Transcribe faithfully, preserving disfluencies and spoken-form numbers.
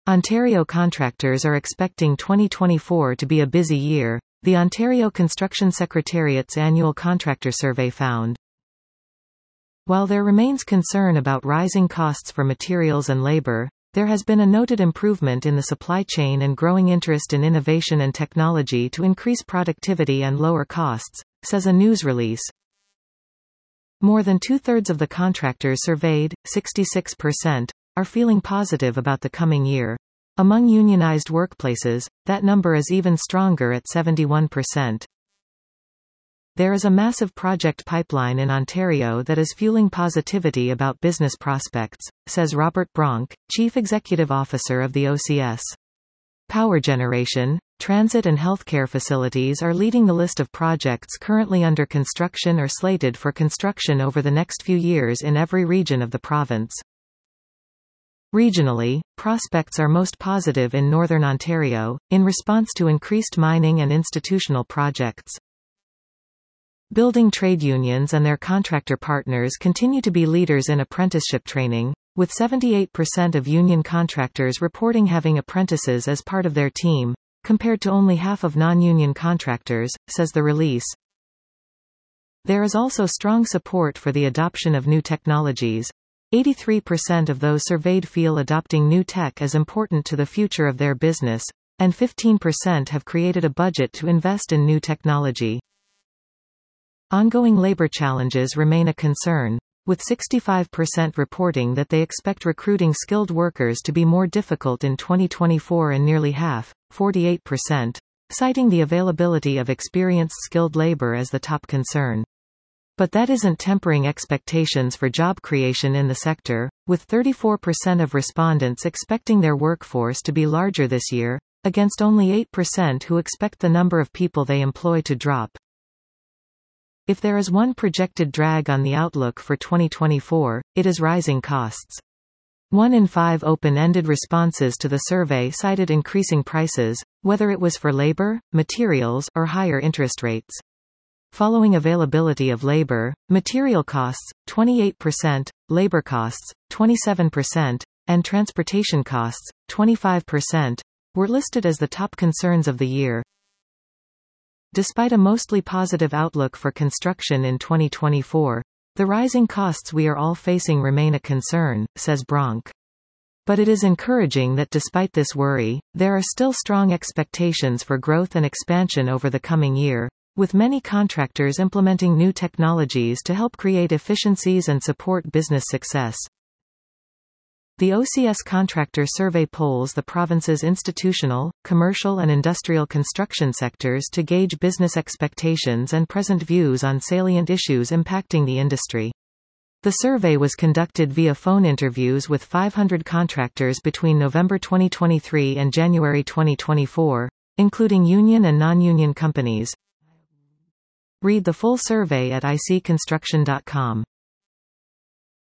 Ontario contractors are expecting twenty twenty-four to be a busy year, the Ontario Construction Secretariat's annual contractor survey found. While there remains concern about rising costs for materials and labor, there has been a noted improvement in the supply chain and growing interest in innovation and technology to increase productivity and lower costs, says a news release. More than two-thirds of the contractors surveyed, sixty-six percent, are feeling positive about the coming year. Among unionized workplaces, that number is even stronger at seventy-one percent. There is a massive project pipeline in Ontario that is fueling positivity about business prospects, says Robert Bronk, Chief Executive Officer of the O C S. Power generation, transit and healthcare facilities are leading the list of projects currently under construction or slated for construction over the next few years in every region of the province. Regionally, prospects are most positive in Northern Ontario, in response to increased mining and institutional projects. Building trade unions and their contractor partners continue to be leaders in apprenticeship training, with seventy-eight percent of union contractors reporting having apprentices as part of their team, compared to only half of non-union contractors, says the release. There is also strong support for the adoption of new technologies. eighty-three percent of those surveyed feel adopting new tech is important to the future of their business, and fifteen percent have created a budget to invest in new technology. Ongoing labor challenges remain a concern, with sixty-five percent reporting that they expect recruiting skilled workers to be more difficult in twenty twenty-four and nearly half, forty-eight percent, citing the availability of experienced skilled labor as the top concern. But that isn't tempering expectations for job creation in the sector, with thirty-four percent of respondents expecting their workforce to be larger this year, against only eight percent who expect the number of people they employ to drop. If there is one projected drag on the outlook for twenty twenty-four, it is rising costs. One in five open-ended responses to the survey cited increasing prices, whether it was for labor, materials, or higher interest rates. Following availability of labor, material costs, twenty-eight percent, labor costs, twenty-seven percent, and transportation costs, twenty-five percent, were listed as the top concerns of the year. Despite a mostly positive outlook for construction in twenty twenty-four, the rising costs we are all facing remain a concern, says Bronk. But it is encouraging that despite this worry, there are still strong expectations for growth and expansion over the coming year, with many contractors implementing new technologies to help create efficiencies and support business success. The O C S Contractor Survey polls the province's institutional, commercial and industrial construction sectors to gauge business expectations and present views on salient issues impacting the industry. The survey was conducted via phone interviews with five hundred contractors between November twenty twenty-three and January twenty twenty-four, including union and non-union companies. Read the full survey at I C construction dot com.